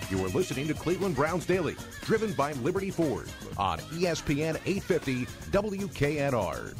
You are listening to Cleveland Browns Daily, driven by Liberty Ford on ESPN 850 WKNR.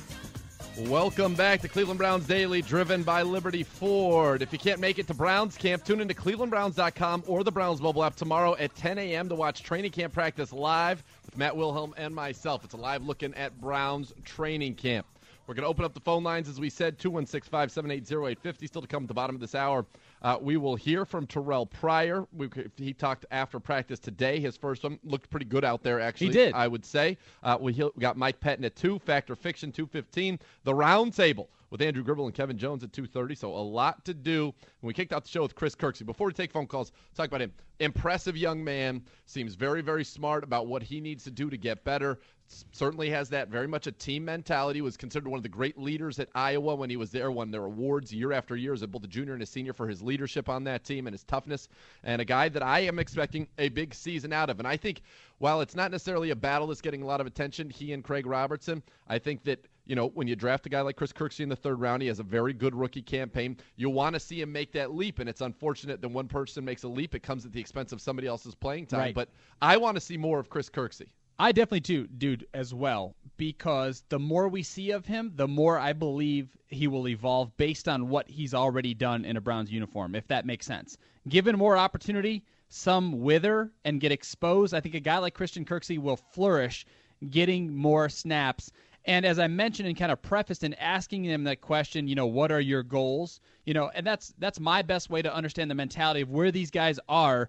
Welcome back to Cleveland Browns Daily, driven by Liberty Ford. If you can't make it to Browns Camp, tune into clevelandbrowns.com or the Browns mobile app tomorrow at 10 a.m. to watch training camp practice live with Matt Wilhelm and myself. It's a live looking at Browns training camp. We're going to open up the phone lines, as we said, 216-578-0850. Still to come at the bottom of this hour. We will hear from Terrell Pryor. He talked after practice today. His first one looked pretty good out there, actually. He did. I would say. We got Mike Pettin at 2, Factor Fiction 2:15. The Roundtable with Andrew Gribble and Kevin Jones at 2:30. So a lot to do. And we kicked out the show with Chris Kirksey. Before we take phone calls, let's talk about him. Impressive young man. Seems very, very smart about what he needs to do to get better. Certainly has that very much a team mentality. Was considered one of the great leaders at Iowa when he was there, won their awards year after year as both a junior and a senior for his leadership on that team and his toughness, and a guy that I am expecting a big season out of. And I think while it's not necessarily a battle that's getting a lot of attention, he and Craig Robertson, I think that, you know, when you draft a guy like Chris Kirksey in the third round, he has a very good rookie campaign. You want to see him make that leap, and it's unfortunate that one person makes a leap. It comes at the expense of somebody else's playing time. Right. But I want to see more of Chris Kirksey. I definitely do, dude, as well, because the more we see of him, the more I believe he will evolve based on what he's already done in a Browns uniform, if that makes sense. Given more opportunity, some wither and get exposed, I think a guy like Christian Kirksey will flourish getting more snaps. And as I mentioned and kind of prefaced in asking him that question, you know, what are your goals? You know, and that's my best way to understand the mentality of where these guys are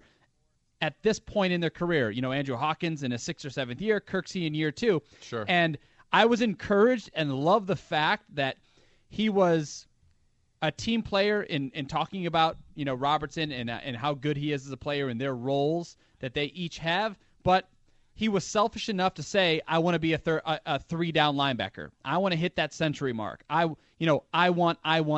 at this point in their career. You know, Andrew Hawkins in his 6th or 7th year, Kirksey in year 2. Sure. And I was encouraged and loved the fact that he was a team player in talking about, you know, Robertson and how good he is as a player and their roles that they each have. But he was selfish enough to say, I want to be a 3-down linebacker. I want to hit that century mark. I want.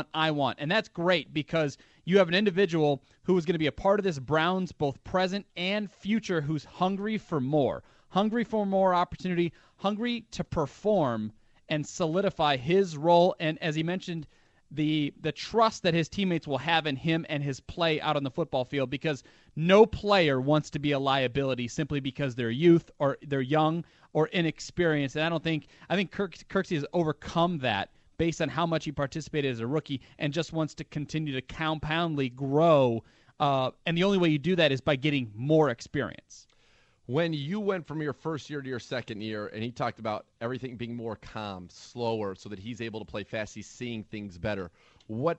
And that's great because you have an individual who is going to be a part of this Browns, both present and future, who's hungry for more opportunity, hungry to perform and solidify his role. And as he mentioned, the trust that his teammates will have in him and his play out on the football field, because no player wants to be a liability simply because they're youth or they're young or inexperienced. And I think Kirksey has overcome that based on how much he participated as a rookie and just wants to continue to compoundly grow. And the only way you do that is by getting more experience. When you went from your first year to your second year, and he talked about everything being more calm, slower, so that he's able to play fast, he's seeing things better. Put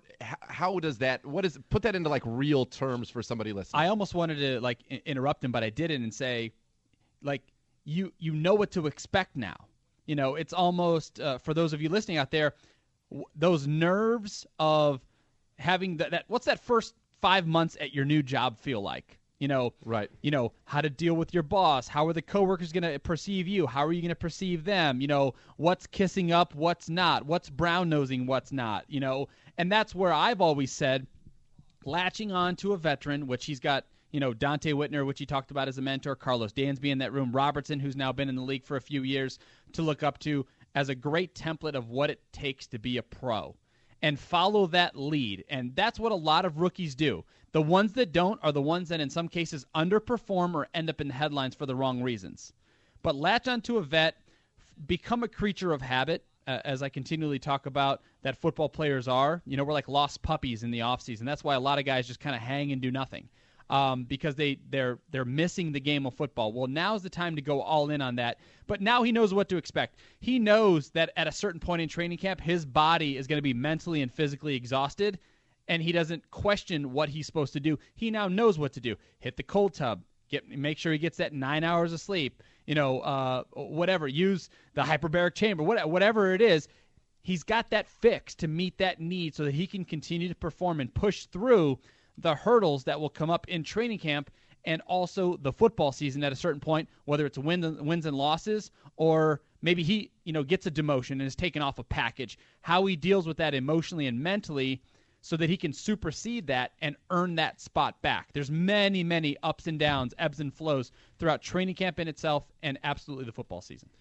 that into like real terms for somebody listening? I almost wanted to like interrupt him, but I didn't, and say, like, you know what to expect now. You know, it's almost for those of you listening out there, those nerves of having that. What's that first 5 months at your new job feel like? You know, right. You know, how to deal with your boss. How are the coworkers going to perceive you? How are you going to perceive them? You know, what's kissing up, what's not? What's brown-nosing, what's not? You know, and that's where I've always said, latching on to a veteran, which he's got, you know, Dante Whitner, which he talked about as a mentor, Carlos Dansby in that room, Robertson, who's now been in the league for a few years, to look up to as a great template of what it takes to be a pro. And follow that lead. And that's what a lot of rookies do. The ones that don't are the ones that in some cases underperform or end up in the headlines for the wrong reasons. But latch onto a vet, become a creature of habit, as I continually talk about that football players are. You know, we're like lost puppies in the offseason. That's why a lot of guys just kind of hang and do nothing. Because they're missing the game of football. Well, now's the time to go all in on that. But now he knows what to expect. He knows that at a certain point in training camp, his body is going to be mentally and physically exhausted, and he doesn't question what he's supposed to do. He now knows what to do. Hit the cold tub. Make sure he gets that 9 hours of sleep. You know, whatever. Use the hyperbaric chamber. Whatever it is, he's got that fix to meet that need so that he can continue to perform and push through the hurdles that will come up in training camp and also the football season at a certain point, whether it's wins and losses, or maybe he, you know, gets a demotion and is taken off a package, how he deals with that emotionally and mentally so that he can supersede that and earn that spot back. There's many, many ups and downs, ebbs and flows throughout training camp in itself and absolutely the football season.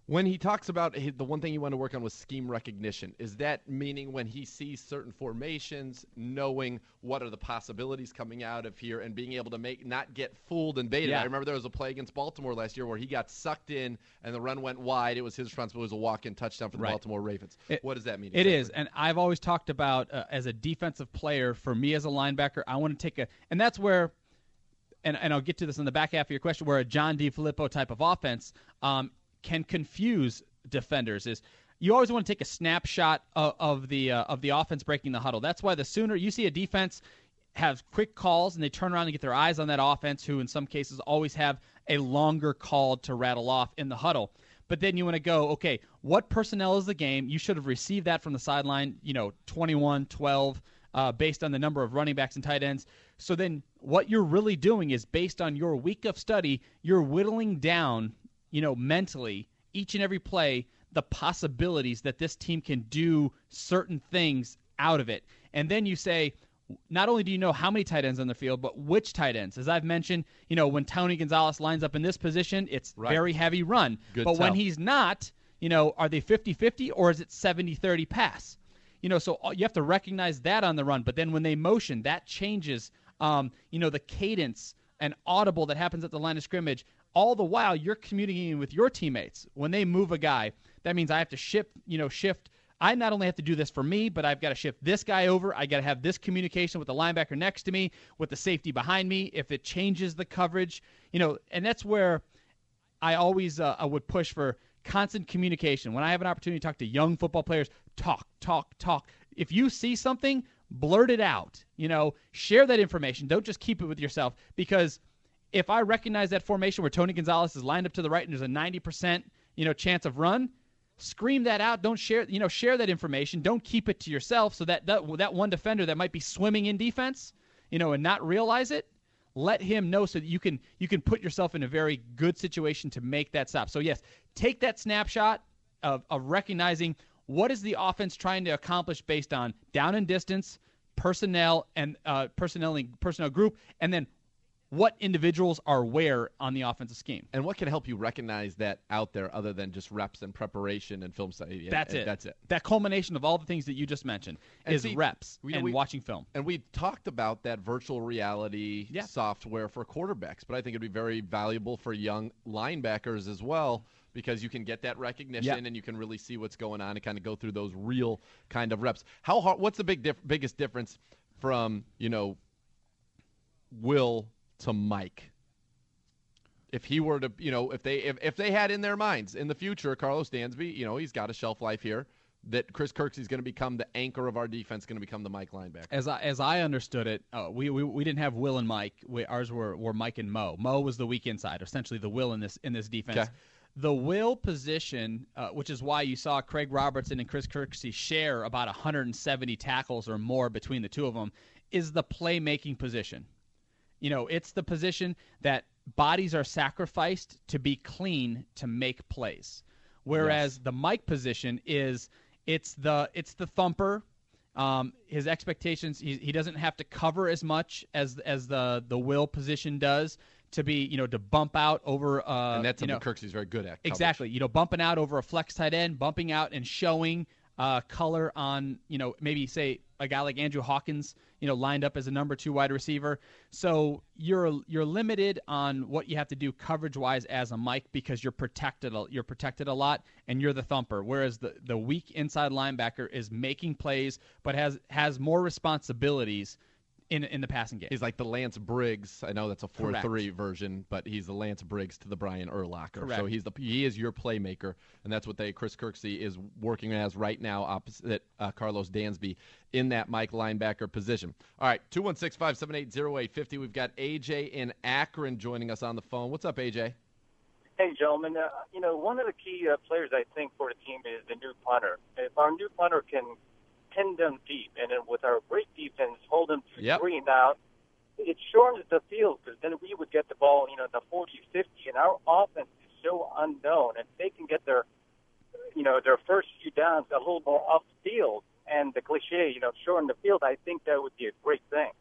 When he talks about the one thing you want to work on was scheme recognition, is that meaning when he sees certain formations, knowing what are the possibilities coming out of here and being able to not get fooled and baited? Yeah. I remember there was a play against Baltimore last year where he got sucked in and the run went wide. It was his responsibility. It was a walk-in touchdown for the Baltimore Ravens. What does that mean? It is, and I've always talked about as a defensive player, for me as a linebacker, I want to take and that's where, and I'll get to this in the back half of your question, where a John DeFilippo type of offense can confuse defenders. Is you always want to take a snapshot of the offense breaking the huddle. That's why the sooner you see a defense have quick calls and they turn around and get their eyes on that offense, who in some cases always have a longer call to rattle off in the huddle. But then you want to go, okay, what personnel is the game? You should have received that from the sideline, 21, 12, based on the number of running backs and tight ends. So then what you're really doing is, based on your week of study, you're whittling down, mentally, each and every play, the possibilities that this team can do certain things out of it. And then you say, not only do you know how many tight ends on the field, but which tight ends. As I've mentioned, when Tony Gonzalez lines up in this position, it's very heavy run. Good but tell. when he's not, are they 50-50 or is it 70-30 pass? So you have to recognize that on the run. But then when they motion, that changes, the cadence and audible that happens at the line of scrimmage. All the while, you're communicating with your teammates. When they move a guy, that means I have to shift. I not only have to do this for me, but I've got to shift this guy over. I got to have this communication with the linebacker next to me, with the safety behind me. If it changes the coverage, and that's where I always I would push for constant communication. When I have an opportunity to talk to young football players, talk. If you see something, blurt it out. Share that information. Don't just keep it with yourself, because if I recognize that formation where Tony Gonzalez is lined up to the right and there's a 90% chance of run, scream that out. Don't share that information. Don't keep it to yourself, so that one defender that might be swimming in defense, and not realize it, let him know, so that you can put yourself in a very good situation to make that stop. So yes, take that snapshot of recognizing what is the offense trying to accomplish based on down and distance, personnel and personnel group, and then what individuals are where on the offensive scheme. And what can help you recognize that out there other than just reps and preparation and film study? That's it. That's it. That culmination of all the things that you just mentioned is reps and watching film. And we talked about that virtual reality software for quarterbacks, but I think it'd be very valuable for young linebackers as well, because you can get that recognition and you can really see what's going on and kind of go through those real kind of reps. How hard? What's the biggest difference from Will to Mike? If he were to, if they had in their minds in the future, Carlos Dansby, he's got a shelf life here, that Chris Kirksey's going to become the anchor of our defense, going to become the Mike linebacker. As I understood it, we didn't have Will and Mike. Ours were Mike and Mo. Mo was the weak inside, essentially the Will in this defense. Okay. The Will position, which is why you saw Craig Robertson and Chris Kirksey share about 170 tackles or more between the two of them, is the playmaking position. It's the position that bodies are sacrificed to be clean to make plays. Whereas the Mike position it's the thumper. His expectations, he doesn't have to cover as much as the Will position does, to be to bump out over and that's something Kirksey's very good at. Coverage. Exactly. Bumping out over a flex tight end, bumping out and showing color on maybe say a guy like Andrew Hawkins lined up as a number 2 wide receiver. So you're limited on what you have to do coverage wise as a Mike, because you're protected a lot and you're the thumper, whereas the weak inside linebacker is making plays but has more responsibilities in the passing game. He's like the Lance Briggs. I know that's a 4-3 version, but he's the Lance Briggs to the Brian Urlacher. Correct. So he is your playmaker, and that's what Chris Kirksey is working as right now, opposite Carlos Dansby in that Mike linebacker position. All right, 216-578-0850. We've got AJ in Akron joining us on the phone. What's up, AJ? Hey, gentlemen. One of the key players, I think, for the team is the new punter. If our new punter can pin them deep, and then with our great defense, hold them to 3 and out, it shortens the field, because then we would get the ball, the 40, 50, and our offense is so unknown. And if they can get their first few downs a little more off the field, and the cliche, shorten the field, I think that would be a great thing.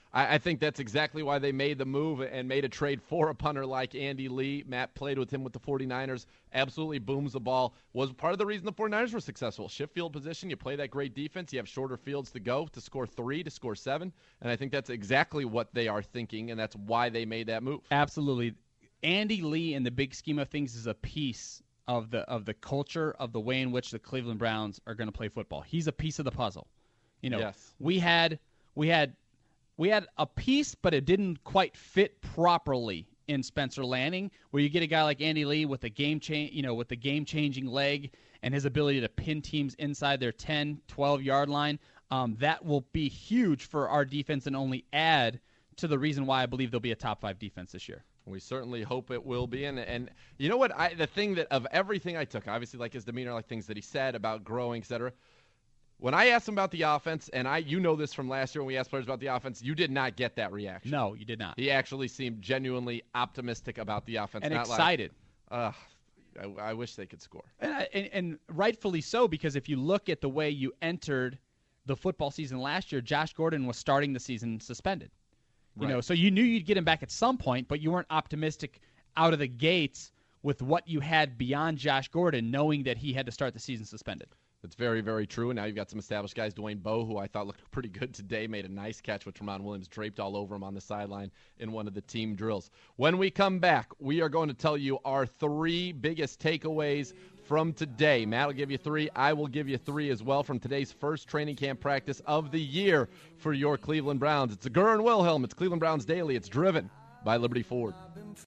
I think that's exactly why they made the move and made a trade for a punter like Andy Lee. Matt played with him with the 49ers, absolutely booms the ball, was part of the reason the 49ers were successful. Shift field position, you play that great defense, you have shorter fields to go, to score 3, to score 7, and I think that's exactly what they are thinking, and that's why they made that move. Absolutely. Andy Lee, in the big scheme of things, is a piece of the culture of the way in which the Cleveland Browns are going to play football. He's a piece of the puzzle. Yes. We had a piece, but it didn't quite fit properly in Spencer Lanning, where you get a guy like Andy Lee with a game-changing leg and his ability to pin teams inside their 10, 12-yard line. That will be huge for our defense and only add to the reason why I believe they'll be a top 5 defense this year. We certainly hope it will be. And you know what? The thing that of everything I took, obviously like his demeanor, like things that he said about growing, et cetera, when I asked him about the offense, and you know this from last year when we asked players about the offense, you did not get that reaction. No, you did not. He actually seemed genuinely optimistic about the offense. And not excited. I wish they could score. And rightfully so, because if you look at the way you entered the football season last year, Josh Gordon was starting the season suspended. So you knew you'd get him back at some point, but you weren't optimistic out of the gates with what you had beyond Josh Gordon, knowing that he had to start the season suspended. That's very, very true. And now you've got some established guys. Dwayne Bowe, who I thought looked pretty good today, made a nice catch with Tramon Williams draped all over him on the sideline in one of the team drills. When we come back, we are going to tell you our 3 biggest takeaways from today. Matt will give you 3. I will give you 3 as well from today's first training camp practice of the year for your Cleveland Browns. It's Agur and Wilhelm. It's Cleveland Browns Daily. It's driven by Liberty Ford.